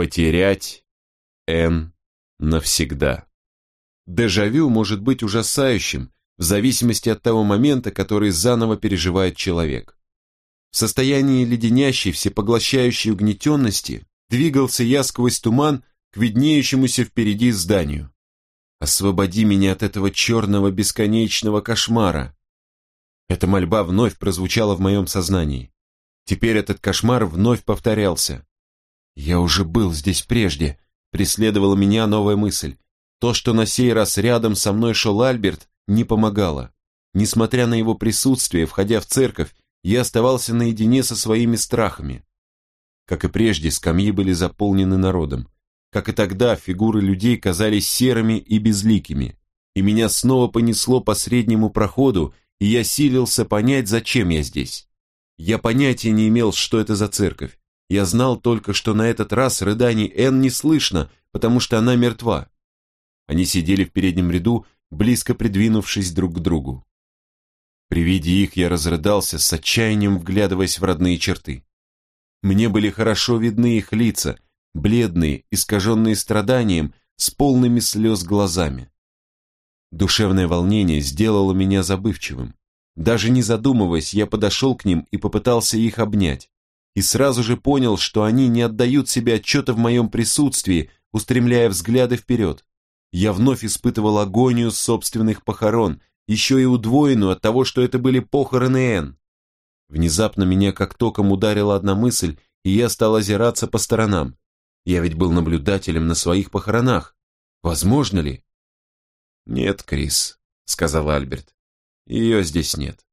Потерять Энн навсегда. Дежавю может быть ужасающим, в зависимости от того момента, который заново переживает человек. В состоянии леденящей, всепоглощающей угнетенности двигался я сквозь туман к виднеющемуся впереди зданию. «Освободи меня от этого черного бесконечного кошмара!» Эта мольба вновь прозвучала в моем сознании. Теперь этот кошмар вновь повторялся. «Я уже был здесь прежде», — преследовала меня новая мысль. То, что на сей раз рядом со мной шел Альберт, не помогало. Несмотря на его присутствие, входя в церковь, я оставался наедине со своими страхами. Как и прежде, скамьи были заполнены народом. Как и тогда, фигуры людей казались серыми и безликими. И меня снова понесло по среднему проходу, и я силился понять, зачем я здесь. Я понятия не имел, что это за церковь. Я знал только, что на этот раз рыданий Энн не слышно, потому что она мертва. Они сидели в переднем ряду, близко придвинувшись друг к другу. При виде их я разрыдался, с отчаянием вглядываясь в родные черты. Мне были хорошо видны их лица, бледные, искаженные страданием, с полными слез глазами. Душевное волнение сделало меня забывчивым. Даже не задумываясь, я подошел к ним и попытался их обнять. И сразу же понял, что они не отдают себе отчета в моем присутствии, устремляя взгляды вперед. Я вновь испытывал агонию собственных похорон, еще и удвоенную от того, что это были похороны Энн. Внезапно меня как током ударила одна мысль, и я стал озираться по сторонам. Я ведь был наблюдателем на своих похоронах. Возможно ли? «Нет, Крис», — сказал Альберт, — «ее здесь нет».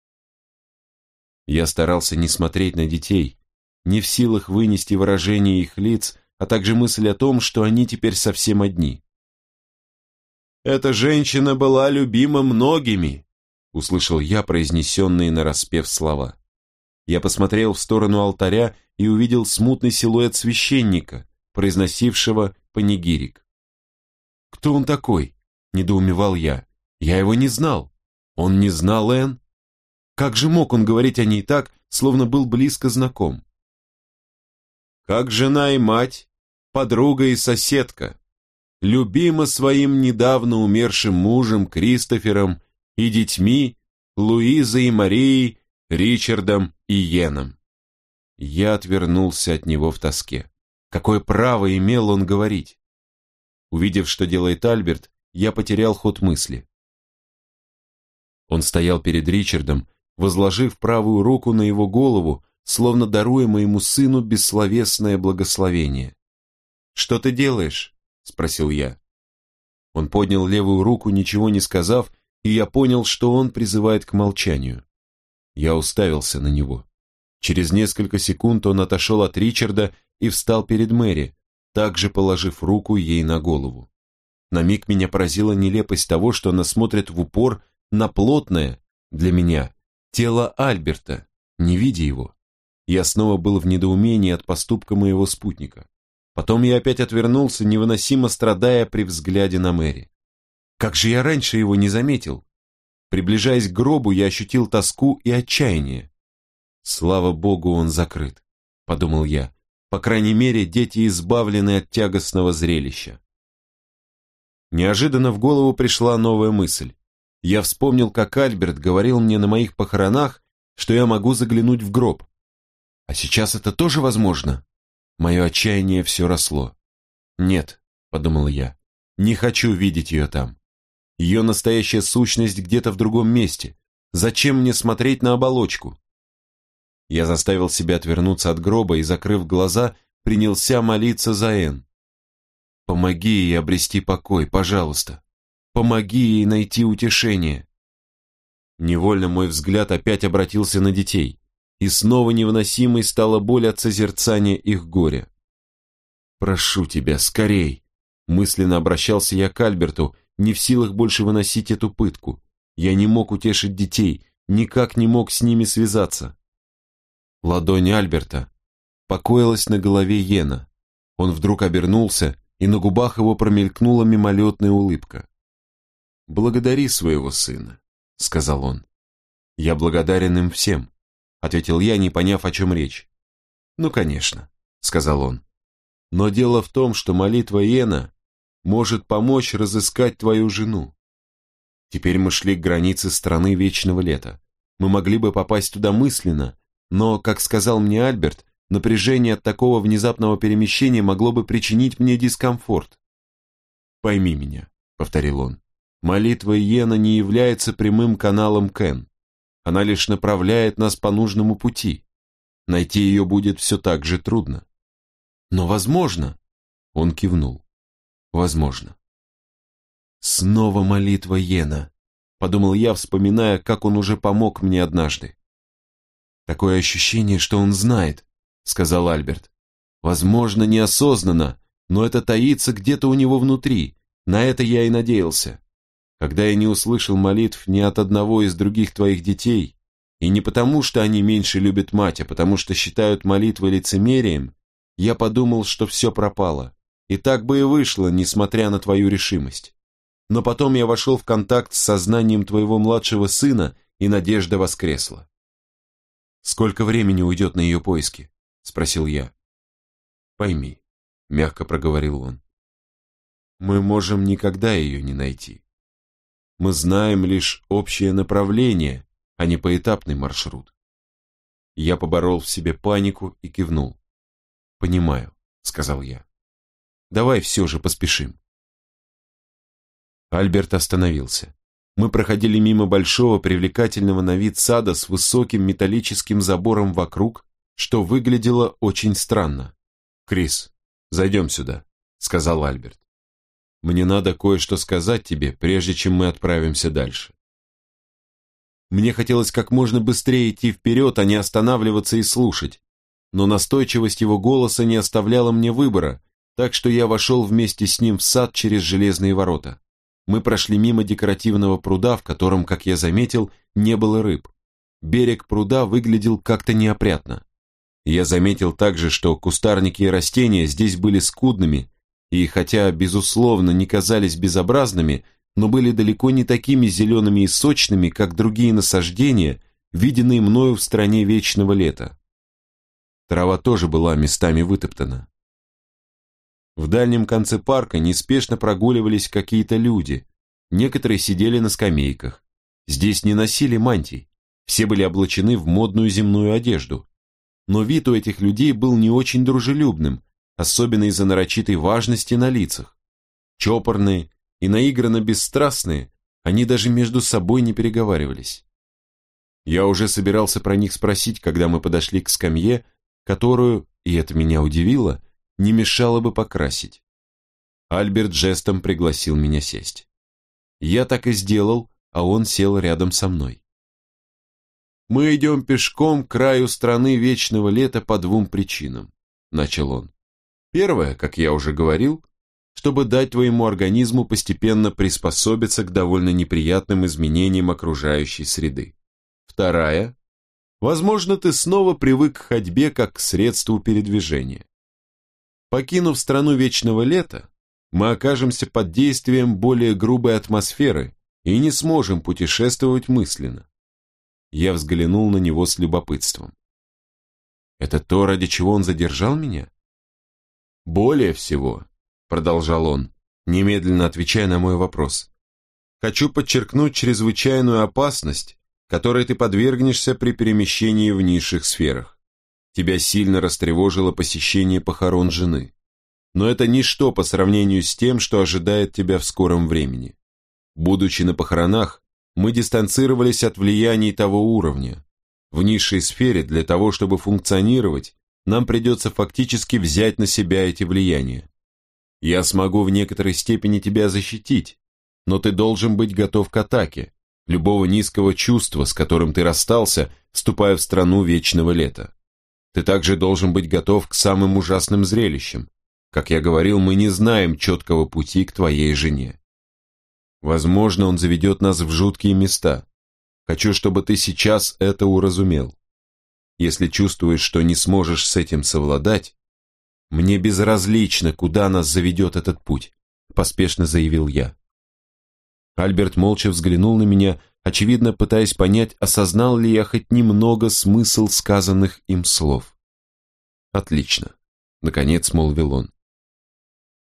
Я старался не смотреть на детей, не в силах вынести выражение их лиц, а также мысль о том, что они теперь совсем одни. «Эта женщина была любима многими», — услышал я произнесенные нараспев слова. Я посмотрел в сторону алтаря и увидел смутный силуэт священника, произносившего панигирик. «Кто он такой?» — недоумевал я. «Я его не знал. Он не знал Энн? Как же мог он говорить о ней так, словно был близко знаком?» «Как жена и мать, подруга и соседка, любима своим недавно умершим мужем Кристофером и детьми Луизой и Марией, Ричардом и Йеном». Я отвернулся от него в тоске. Какое право имел он говорить? Увидев, что делает Альберт, я потерял ход мысли. Он стоял перед Ричардом, возложив правую руку на его голову, словно даруя моему сыну бессловесное благословение. «Что ты делаешь?» — спросил я. Он поднял левую руку, ничего не сказав, и я понял, что он призывает к молчанию. Я уставился на него. Через несколько секунд он отошел от Ричарда и встал перед Мэри, также положив руку ей на голову. На миг меня поразила нелепость того, что она смотрит в упор на плотное, для меня, тело Альберта, не видя его. Я снова был в недоумении от поступка моего спутника. Потом я опять отвернулся, невыносимо страдая при взгляде на Мэри. Как же я раньше его не заметил? Приближаясь к гробу, я ощутил тоску и отчаяние. «Слава Богу, он закрыт», — подумал я. «По крайней мере, дети избавлены от тягостного зрелища». Неожиданно в голову пришла новая мысль. Я вспомнил, как Альберт говорил мне на моих похоронах, что я могу заглянуть в гроб. А сейчас это тоже возможно? Мое отчаяние все росло. «Нет», — подумал я, — «не хочу видеть ее там. Ее настоящая сущность где-то в другом месте. Зачем мне смотреть на оболочку?» Я заставил себя отвернуться от гроба и, закрыв глаза, принялся молиться за Энн. «Помоги ей обрести покой, пожалуйста. Помоги ей найти утешение». Невольно мой взгляд опять обратился на детей, и снова невыносимой стала боль от созерцания их горя. «Прошу тебя, скорей!» Мысленно обращался я к Альберту, не в силах больше выносить эту пытку. Я не мог утешить детей, никак не мог с ними связаться. Ладонь Альберта покоилась на голове Йена. Он вдруг обернулся, и на губах его промелькнула мимолетная улыбка. «Благодари своего сына», — сказал он. «Я благодарен им всем», — ответил я, не поняв, о чем речь. «Ну, конечно», — сказал он. Но дело в том, что молитва Йена может помочь разыскать твою жену. Теперь мы шли к границе страны Вечного Лета. Мы могли бы попасть туда мысленно, но, как сказал мне Альберт, напряжение от такого внезапного перемещения могло бы причинить мне дискомфорт. «Пойми меня», — повторил он, — «молитва Йена не является прямым каналом Кен. Она лишь направляет нас по нужному пути. Найти ее будет все так же трудно». «Но возможно», — он кивнул, — «возможно». «Снова молитва Йена», — подумал я, вспоминая, как он уже помог мне однажды. «Такое ощущение, что он знает», — сказал Альберт. «Возможно, неосознанно, но это таится где-то у него внутри. На это я и надеялся. Когда я не услышал молитв ни от одного из других твоих детей, и не потому, что они меньше любят мать, а потому что считают молитвы лицемерием, я подумал, что все пропало. И так бы и вышло, несмотря на твою решимость. Но потом я вошел в контакт с сознанием твоего младшего сына, и надежда воскресла». «Сколько времени уйдет на ее поиски?» — спросил я. «Пойми», — мягко проговорил он, — «мы можем никогда ее не найти. Мы знаем лишь общее направление, а не поэтапный маршрут». Я поборол в себе панику и кивнул. «Понимаю», — сказал я. «Давай все же поспешим». Альберт остановился. Мы проходили мимо большого привлекательного на вид сада с высоким металлическим забором вокруг, что выглядело очень странно. «Крис, зайдем сюда», — сказал Альберт. «Мне надо кое-что сказать тебе, прежде чем мы отправимся дальше». Мне хотелось как можно быстрее идти вперед, а не останавливаться и слушать, но настойчивость его голоса не оставляла мне выбора, так что я вошел вместе с ним в сад через железные ворота. Мы прошли мимо декоративного пруда, в котором, как я заметил, не было рыб. Берег пруда выглядел как-то неопрятно. Я заметил также, что кустарники и растения здесь были скудными, и хотя, безусловно, не казались безобразными, но были далеко не такими зелеными и сочными, как другие насаждения, виденные мною в стране Вечного Лета. Трава тоже была местами вытоптана. В дальнем конце парка неспешно прогуливались какие-то люди. Некоторые сидели на скамейках. Здесь не носили мантий. Все были облачены в модную земную одежду. Но вид у этих людей был не очень дружелюбным, особенно из-за нарочитой важности на лицах. Чопорные и наигранно бесстрастные, они даже между собой не переговаривались. Я уже собирался про них спросить, когда мы подошли к скамье, которую, и это меня удивило, не мешало бы покрасить. Альберт жестом пригласил меня сесть. Я так и сделал, а он сел рядом со мной. «Мы идем пешком к краю страны Вечного Лета по двум причинам», — начал он. «Первое, как я уже говорил, чтобы дать твоему организму постепенно приспособиться к довольно неприятным изменениям окружающей среды. Вторая, возможно, ты снова привык к ходьбе как к средству передвижения. Покинув страну Вечного Лета, мы окажемся под действием более грубой атмосферы и не сможем путешествовать мысленно». Я взглянул на него с любопытством. «Это то, ради чего он задержал меня?» «Более всего», — продолжал он, немедленно отвечая на мой вопрос, «хочу подчеркнуть чрезвычайную опасность, которой ты подвергнешься при перемещении в низших сферах. Тебя сильно растревожило посещение похорон жены. Но это ничто по сравнению с тем, что ожидает тебя в скором времени. Будучи на похоронах, мы дистанцировались от влияний того уровня. В низшей сфере для того, чтобы функционировать, нам придется фактически взять на себя эти влияния. Я смогу в некоторой степени тебя защитить, но ты должен быть готов к атаке, любого низкого чувства, с которым ты расстался, вступая в страну Вечного Лета. Ты также должен быть готов к самым ужасным зрелищам. Как я говорил, мы не знаем четкого пути к твоей жене. Возможно, он заведет нас в жуткие места. Хочу, чтобы ты сейчас это уразумел. Если чувствуешь, что не сможешь с этим совладать, мне безразлично, куда нас заведет этот путь, поспешно заявил я. Альберт молча взглянул на меня, очевидно пытаясь понять, осознал ли я хоть немного смысл сказанных им слов. «Отлично», — наконец молвил он.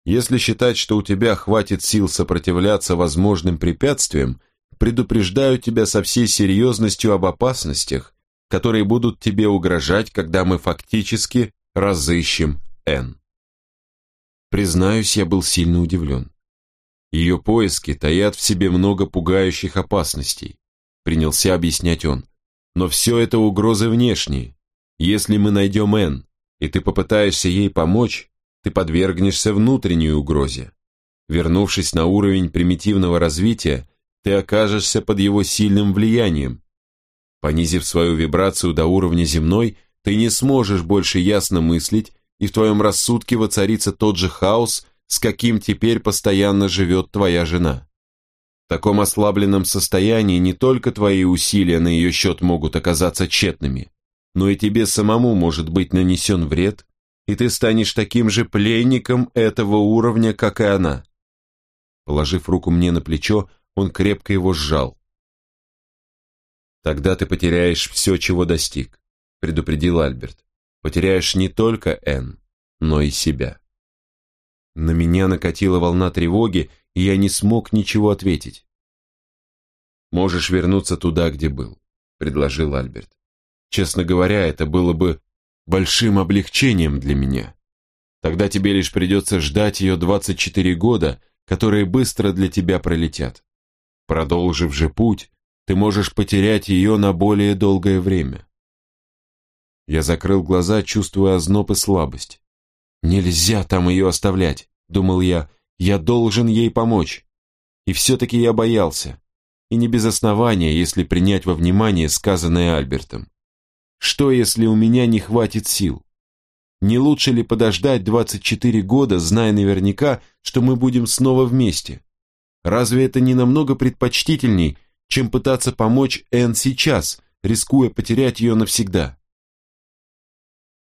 Если считать, что у тебя хватит сил сопротивляться возможным препятствиям, предупреждаю тебя со всей серьезностью об опасностях, которые будут тебе угрожать, когда мы фактически разыщем Энн. Признаюсь, я был сильно удивлен. Ее поиски таят в себе много пугающих опасностей, принялся объяснять он. Но все это угрозы внешние. Если мы найдем Энн, и ты попытаешься ей помочь, ты подвергнешься внутренней угрозе. Вернувшись на уровень примитивного развития, ты окажешься под его сильным влиянием. Понизив свою вибрацию до уровня земной, ты не сможешь больше ясно мыслить, и в твоем рассудке воцарится тот же хаос, с каким теперь постоянно живет твоя жена. В таком ослабленном состоянии не только твои усилия на ее счет могут оказаться тщетными, но и тебе самому может быть нанесен вред, и ты станешь таким же пленником этого уровня, как и она. Положив руку мне на плечо, он крепко его сжал. «Тогда ты потеряешь все, чего достиг», — предупредил Альберт. «Потеряешь не только Энн, но и себя». На меня накатила волна тревоги, и я не смог ничего ответить. «Можешь вернуться туда, где был», — предложил Альберт. «Честно говоря, это было бы большим облегчением для меня. Тогда тебе лишь придется ждать ее 24 года, которые быстро для тебя пролетят. Продолжив же путь, ты можешь потерять ее на более долгое время». Я закрыл глаза, чувствуя озноб и слабость. «Нельзя там ее оставлять», — думал я должен ей помочь. И все-таки я боялся. И не без основания, если принять во внимание сказанное Альбертом. Что, если у меня не хватит сил? Не лучше ли подождать 24 года, зная наверняка, что мы будем снова вместе? Разве это не намного предпочтительней, чем пытаться помочь Энн сейчас, рискуя потерять ее навсегда?